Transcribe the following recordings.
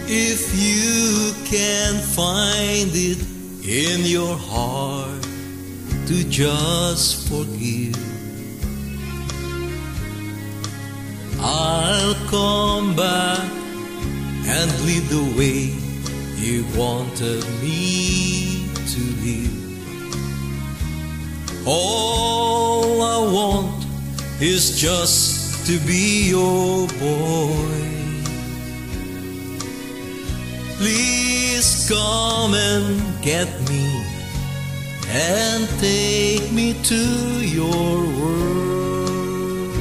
If you can find it in your heart to just forgive, I'll come back and live the way you wanted me to live. All I want is just to be your boy. Please come and get me and take me to your world.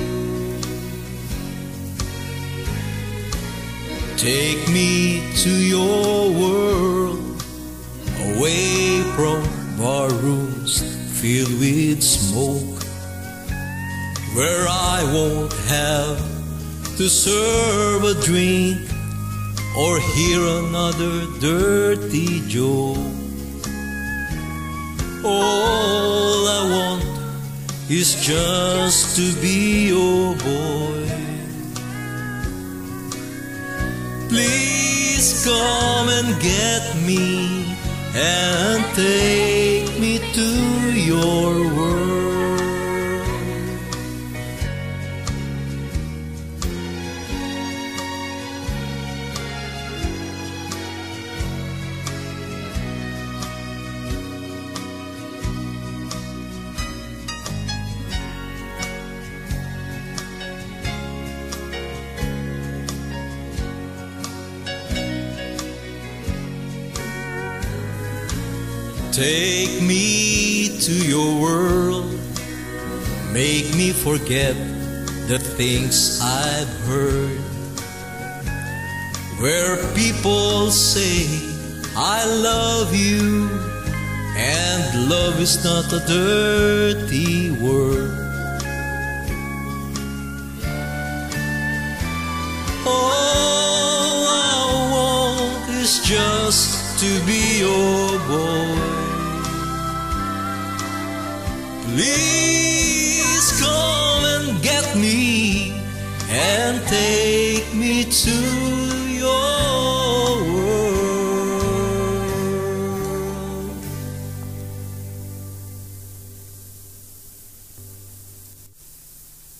Take me to your world, away from bar rooms filled with smoke, where I won't have to serve a drink or hear another dirty joke. All I want is just to be your boy. Please come and get me and take me to your world. Take me to your world, make me forget the things I've heard, where people say I love you, and love is not a dirty word. All I want is just to be your boy. Please come and get me and take me to